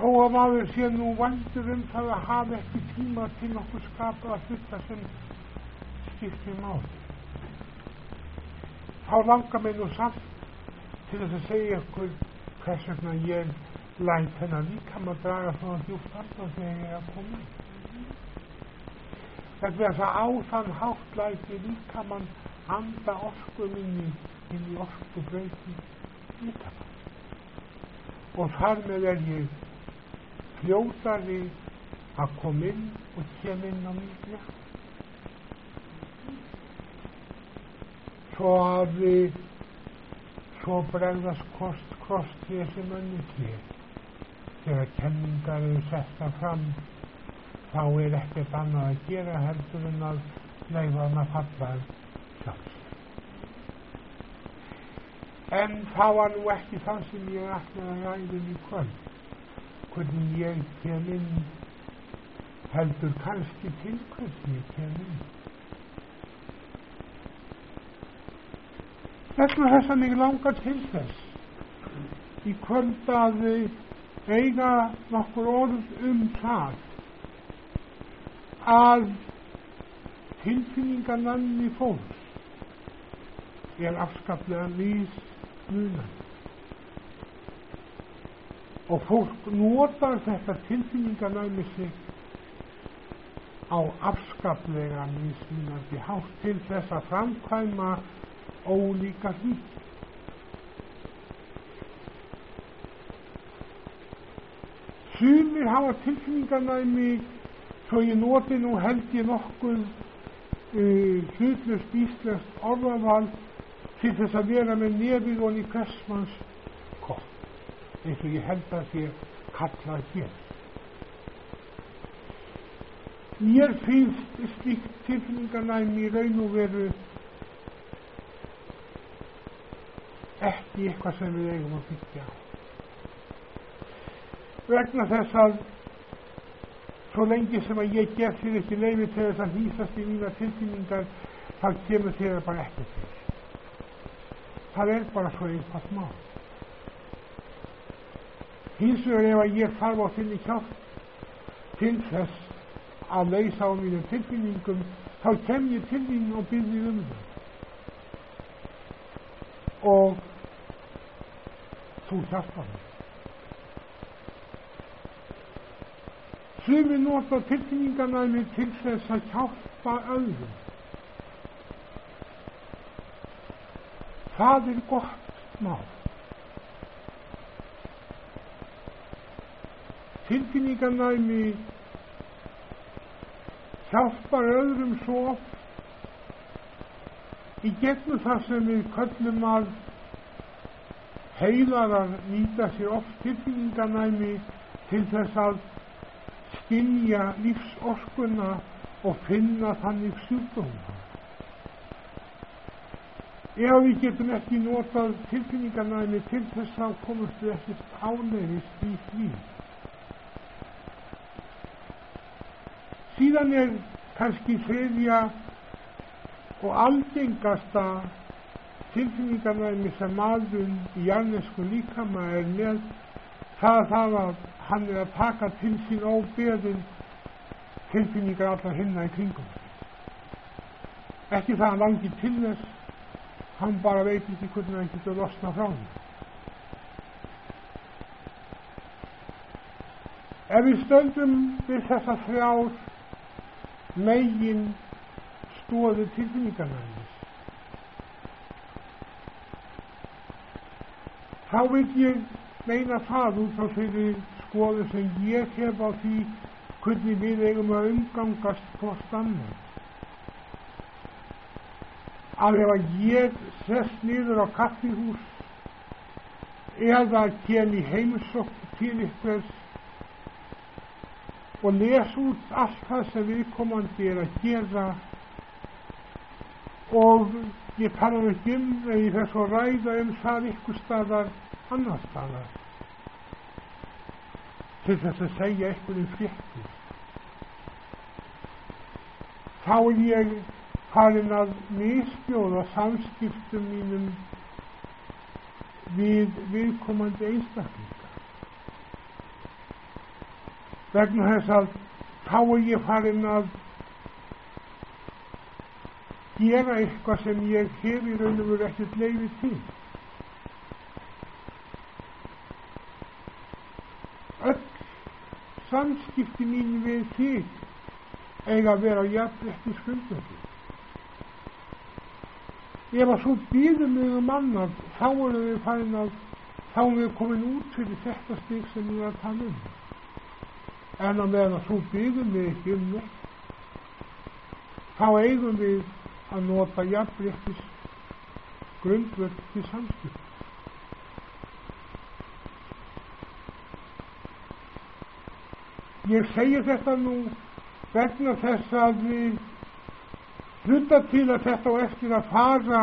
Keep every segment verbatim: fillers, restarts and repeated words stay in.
þó að maður sé nú vondur um það að hafa ekki tíma til nokkuð skapaða hluta sem skiptir máli. Þá langar mig nú samt til þess að segja ykkur hvers vegna ég læt þennan líkama draga svona djúpt andan þegar ég er að koma. Vegna þess að á þann hátt læt ég líkamann anda orku minni inn í orkubreyti líkamann. Og þar með er ég fljótari að koma inn og kem inn á mig. Svo að við svo bregðast kost kost þessi mönnu hér. Þegar kenningar eru setta fram, þá er ekkert annað að gera heldur en að leyfa hann að falla sjálfs. En það var nú ekki það sem ég ætlaði að ræða í kvöld. Hvernig ég kem inn, heldur kannski til hvernig ég kem inn. Vegna þess að mig langar til þess í kvöld að eiga nokkur orð um það að tilfinningarnæmi fólks er afskaplega mismunandi. Og fólk notar þetta tilfinningarnæmi sig á afskaplega mismunandi hátt til þess að framkvæma ólíka hluti. Sumir hafa tilfinningarnæmi, svo ég noti nú held ég nokkuð uh, hlutlaust íslenskt orðaval til þess að vera með nefið og í hversmanns kopp, eins og ég held að sé kallað hér. Mér finnst slíkt tilfinningarnæmi í raun og veru ekki eitthvað sem við eigum að byggja á. Vegna þess að svo lengi sem að ég gef þér ekki leyfi til þess að hýsast í mína tilfinningar, þá kemur þér bara ekki til. Það er bara svo einfalt mál. Hins vegar ef að ég þarf á þinni hjálp til þess að leysa á mínum tilfinningum, þá kem ég til þín og bið þig um það. Og þú hjálpar mér. Sumir nota tilfinningarnæmi til þess að hjálpa öðrum. Það er gott mál. Tilfinningarnæmi hjálpar öðrum svo oft í gegnum það sem við köllum að heilarar nýta sér oft tilfinningarnæmi til þess að skilja lífsorkuna og finna þannig sjúkdóma. Ef við getum ekki notað tilfinningarnæmi til þess að komast við ekkert áleiðis í því. Síðan er kannski þriðja og algengasta tilfinningarnæmi sem maðurinn í jarðneskum líkama er með, það er það að hann er að taka til sín óbeðin tilfinningar allra hinna í kringum. Ekki það hann langi til þess, hann bara veit ekki hvernig hann getur losna frá því. Ef við stöndum við þessa þrjár megin stoði tilfinningarnæmis, þá vil ég meina það út á þeirri skoðu sem ég hef á því hvernig við eigum að umgangast hvort annað. Að ef að ég sest niður á kaffihús eða kem í heimsókn til ykkurs og les út allt það sem viðkomandi er að gera, og ég tala ekki um þegar ég fer svo að ræða um það ykkur staðar annar staðar til þess að segja einhverjum fréttir, þá er ég farin að misbjóða samskiptum mínum við viðkomandi einstaklinga. vegna þess að þá er ég farin að gera eitthvað sem ég hef í raun og veru ekkert leyfi til. Öll samskipti mín við þig eiga að vera á jafnréttisgrundvelli. Ef að svo býður mig um annað, þá erum við farin að þá erum við komin út fyrir þetta stig sem við erum að tala um. En að meðan að svo býður mig ekki um neitt, þá eigum við að nota jafnréttis grundvöld til samskipti. Ég segi þetta nú vegna þess að við hluta til að þetta á eftir að fara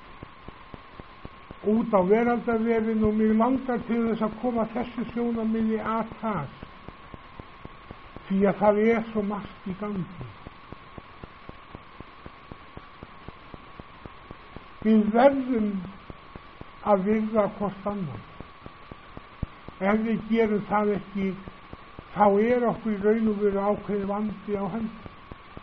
út á veraldarvefinn og mig langar til þess að koma þessu sjónarmiði að það, því að það er svo margt í gangi. Við verðum að virða hvort annan. Ef við gerum það ekki, þá er okkur í raun og veru ákveðið vandi á höndum.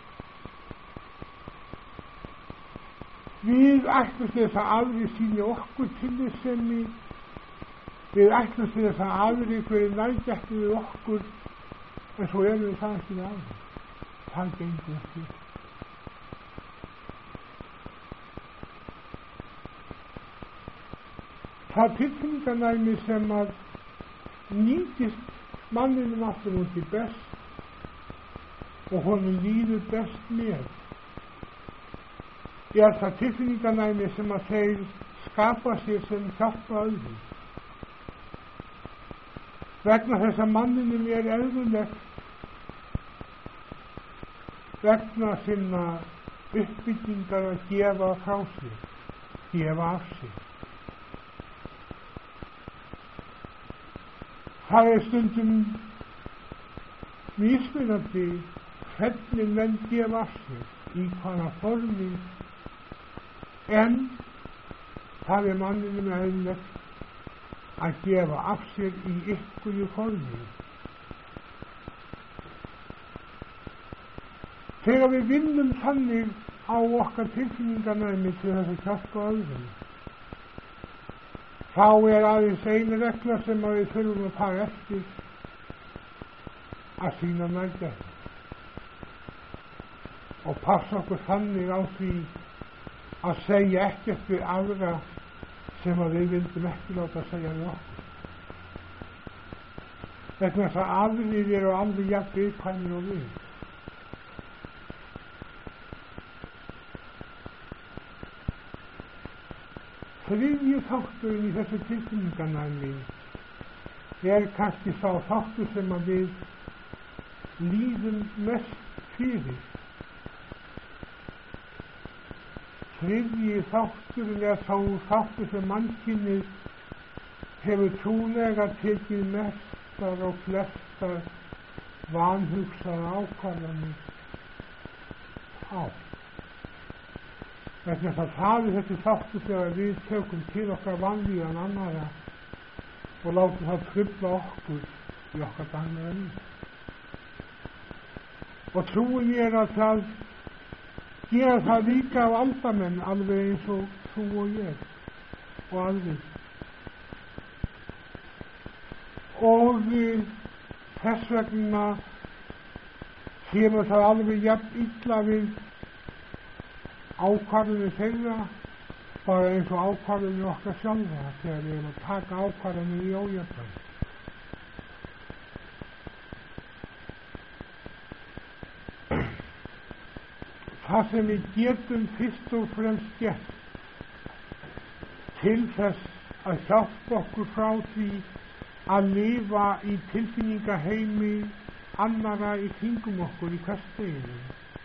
Við ætlumst þess að aðrir sýni okkur tillitssemi, við ætlumst þess að aðrir hverju nærgættu við okkur, en svo erum við það ekki við aðrir. Það gengur ekki. Það tilfinninganæmi sem að nýtist manninum aftur út í best og honum líður best með, er það tilfinninganæmi sem að þeir skapa sér sem hjálpa öðrum. Vegna þess að manninum er eðlilegt vegna sinna uppbyggingar að gefa frá sér, gefa af sér. Það er stundum mismunandi hvernig menn gefa af sér, í hvaða formi, en það er manninum eðlilegt að gefa af sér í einhverju formi. Þegar við vinnum þannig á okkar tilfinninganæmi til þess að hjálpa öðrum, þá er aðeins einu regla sem að við þurfum að fara eftir, að sýna nærgætni og passa okkur þannig á því að segja ekkert við aðra sem að við vildum ekki láta að segja við okkur. Vegna þess að aðrir eru alveg jafn viðkvæmir og við. Þriðji þátturinn í þessu tilfinninganæmi er kannski sá þáttur sem að við líðum mest fyrir. Þriðji þátturinn er sá þáttur sem mannkynið hefur trúlega tekið mestar og flestar vanhugsaðar ákvarðanir á. Vegna þess að það er þessi þáttur þegar við tökum til okkar vanlíðan annara og látum það trufla okkur í okkar daglega líf. Og trúin ég er að það gera það líka af aldamenn, alveg eins og þú og ég og aðrir. Og þess vegna kemur það alveg jafn illa við ákvarðanir þeirra, bara eins og ákvarðanir okkar sjálfa þegar við erum að taka ákvarðanir í ójafnvægi. Það sem við getum fyrst og fremst gert til þess að hjálpa okkur frá því að lifa í tilfinningaheimi annara í kringum okkur í hversdeginu,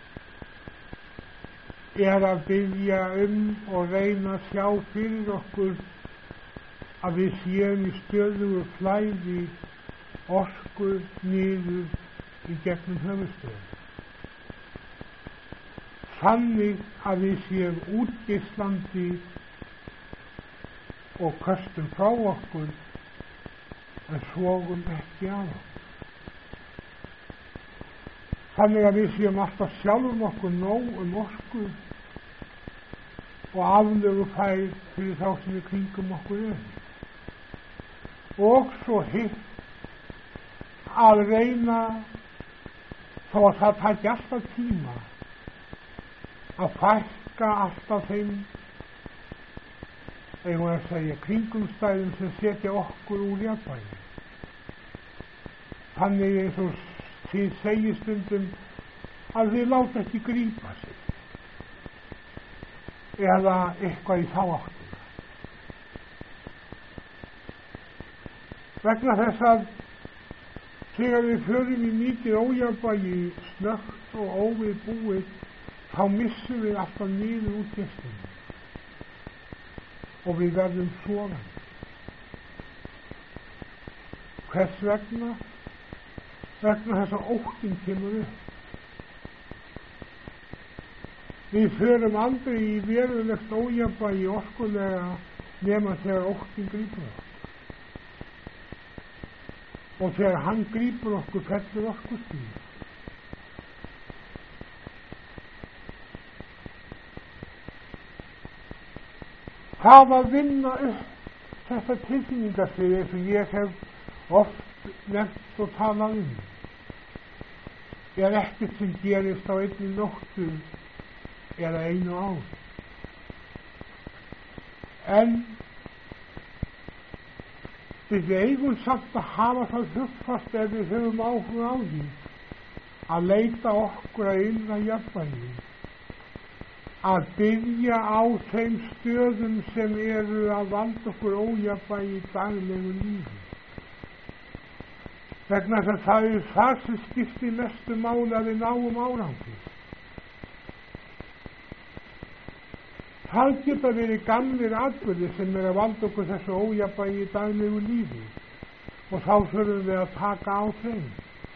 er að biðja um og reyna að sjá fyrir okkur að við séum í stöðugu flæði orku niður í gegnum höfuðstöðum. Þannig að við séum útgeislandi og köstum frá okkur en sogum ekki á okkur. Þannig að við séum alltaf sjálfum okkur nóg um orku og aflögu fær fyrir þá sem við kringum okkur er. Og svo hitt að reyna, þó að það taki alltaf tíma, að fækka alltaf þeim, eigum við að segja, kringumstæðum sem setja okkur úr jafnvægi. Þannig eins og þið segir stundum að þið láta ekki grípa sig eða eitthvað í þá áttina. Vegna þess að þegar við förum í mikið ójafnvægi, snöggt og óviðbúið, þá missum við alltaf niður úr gestinu og við verðum sofandi. Hvers vegna? Vegna þess að óttinn kemur upp. Við förum aldrei í verulegt ójafnvægi orkulega nema þegar óttinn grípur okkur. Og þegar hann grípur okkur fellur orkustigið. Það að vinna upp þetta tilfinningastig eins og ég hef oft nefnt og talað um er ekkert sem gerist á einni nóttu eða einu ár. En við eigum samt að hafa það hugfast ef við höfum áhuga á því að leita okkur að innra jafnvægi, að byrja á þeim stöðum sem eru að valda okkur ójafnvægi í daglegu lífi. Vegna þess að það er það sem skiptir mestu máli að við náum árangri. Það geta verið gamlir atburðir sem er að valda okkur þessu ójafnvægi í daglegu lífi og þá þurfum við að taka á þeim.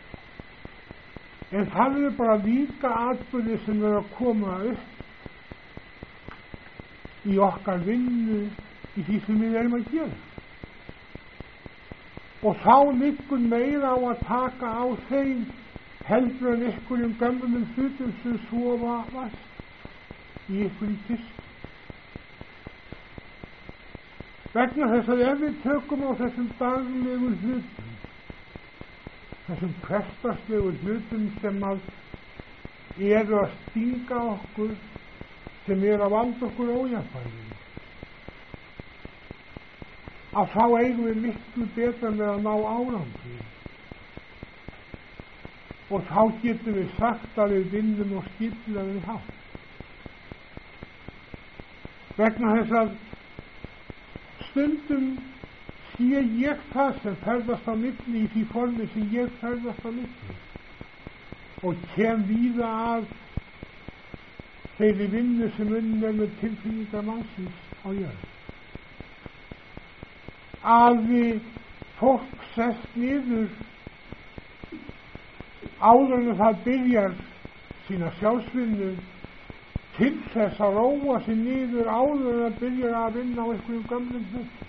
En það er bara líka atburðir sem er að koma upp í okkar vinnu í því sem við erum að gera. Og þá liggur meira á að taka á þeim heldur en einhverjum gömlum hlutum sem sofa vast í einhverjum kistu. Vegna þess að ef við tökum á þessum daglegu hlutum, þessum hversdagslegu hlutum sem að eru að stinga okkur, sem eru að valda okkur ójafnvægi, að þá eigum við miklu betra með að ná árangri. Og þá getum við sagt að við vinnum og skiptum við hátt. Vegna þess að stundum sé ég það sem ferðast á milli í því formi sem ég ferðast á milli og kem víða að þeirri vinnu sem unnin er með tilfinningar mannsins á jörð. Að við fólk sest niður áður en það byrjar sína sjálfsvinnu til þess að róa sig niður áður en það byrjar að vinna á einhverjum gömlum hlut.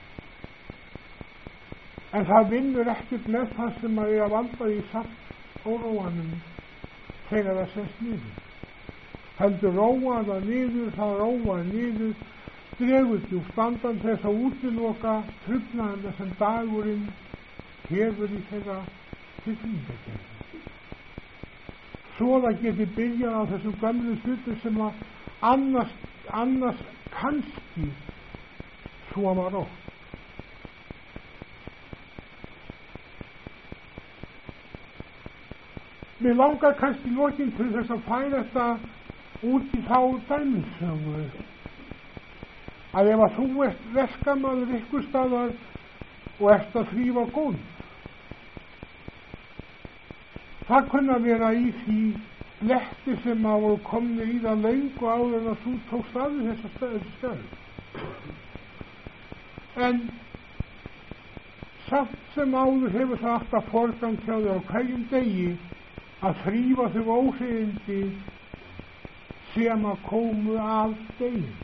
En það vinnur ekkert með það sem að er að valda í samt óróanum þegar það sest niður. Heldur róa það niður, það róa niður, dregur djúpt andan þess að útiloka truflanir sem dagurinn hefur í þeirra tilfinningakerfi. Svo það geti byrjað á þessum gamlu hlutum sem að annars, annars kannski svo var rótt. Mér langar kannski lokinn til þess að færa þetta út í þá dæmisögu að ef að þú ert verkamaður ykkur staðar og ert að þrífa gólf, það kunna vera í því bletti sem að voru komnir í það löngu áður en að þú tókst að þessa stöðu stöðu. En samt sem áður hefur það alltaf forgang hjá þér á hverjum degi að þrífa þau óhrifindi sem að komu af deginu.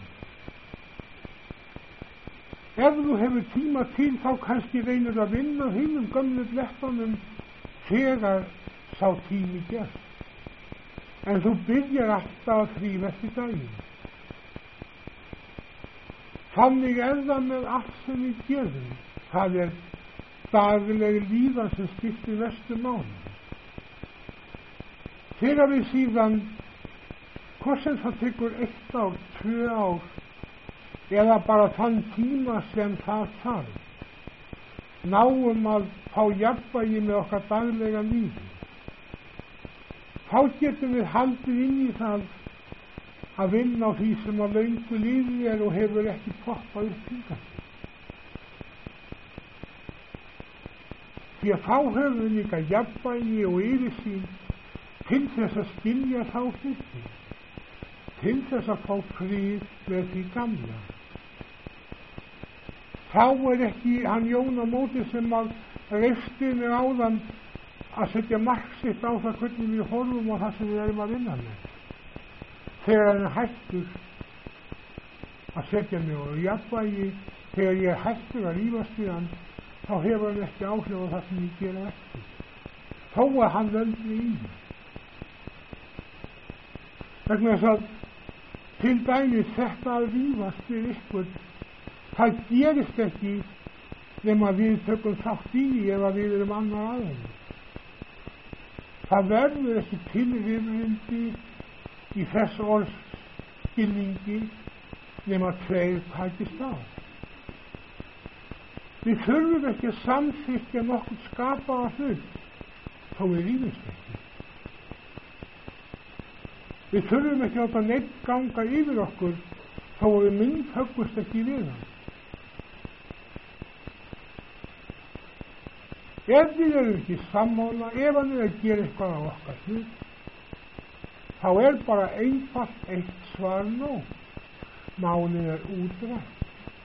Ef þú hefur tíma til þá kannski reynir að vinna hinum gömlu blettunum þegar sá tími gerst. en þú byrjar alltaf að þrífast í daginn. Þannig er það með allt sem við gerum. Það er daglegi lífan sem skiptir mestu máli. Þegar við síðan, hvort sem það tekur eitt ár, tvö ár, eða bara þann tíma sem það þarf, náum að fá jafnvægi með okkar daglega lífi. Þá getum við haldið inn í það að vinna á því sem að löngu lífi er og hefur ekki poppað upp hingað. Því að þá höfum við líka jafnvægi og yfirsýn til þess að skilja þá hluti, til þess að fá frið með því gamla. Þá er ekki hann Jón á móti sem að reisti mig áðan að setja mark sitt á það hvernig við horfum á það sem við erum að vinna með. Þegar hann er hættur að setja mig á jafnvægi, þegar ég er hættur að rífast við hann, þá hefur hann ekki áhrif á það sem ég gera eftir. Þó að hann völdri í mig. Vegna þess að til dæmis þetta að rífast við ykkur, það gerist ekki nema við tökum þátt í ef að við erum annar aðeins. Það verður ekki tilrifrindi í þess orðs skilningi nema tveir takist á. Við þurfum ekki að samþykkja nokkuð skapaða hlut þó við rífumst ekki. Við þurfum ekki að láta neitt ganga yfir okkur þó við myndhöggumst ekki við hann. Ef við erum ekki sammála, ef hann er að gera eitthvað á okkar hlut, þá er bara einfalt eitt svar nóg. Málið er útrætt.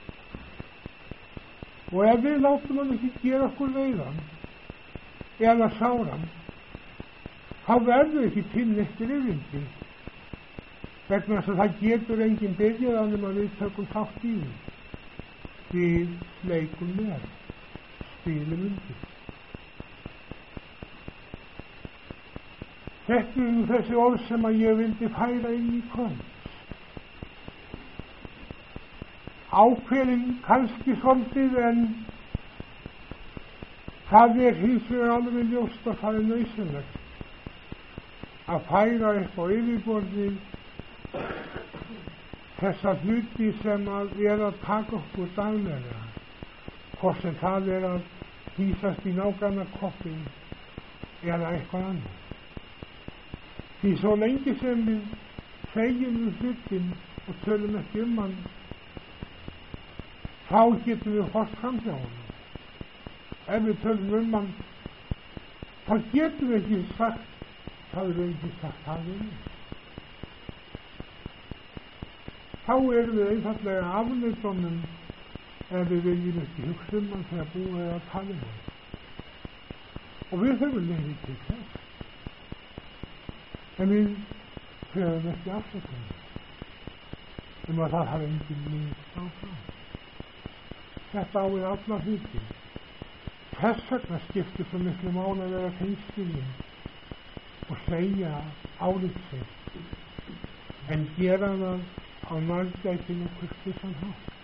Og ef við látum hann ekki gera okkur veiðan eða sáran, þá verður ekki til neitt rifindi. Vegna þess að það getur enginn byrjað að nema við tökum þátt í því. Við leikum með, spilum undir. Þetta er þessi orð sem að ég vildi færa inn í kvöld. Ákveðin kannski svolítið, en það er hins vegar alveg ljóst að það er nauðsynlegt að færa upp á yfirborðið þessa hluti sem að er að taka okkur daglega, hvort sem það er að hýsast í nágranna koppin eða eitthvað annað. Því svo lengi sem við segjum við hlutin og tölum ekki um hann, þá getum við hort fram hjá hann. Ef við tölum um hann, þá getum við ekki sagt, það er ekki sagt það við. Þá erum við einfallega afleitunum ef við viljum ekki hugsa um hann þegar búið að tala um hann. Og við höfum leiðið til þess. En við höfum ekki afsökunum um að það hafi enginn líf áfram. Þetta á við alla hluti. Þess vegna skiptir svo miklu máli að vera hreinskilinn og segja álit sitt, en gera það á nærgætinn og kurteisan hátt.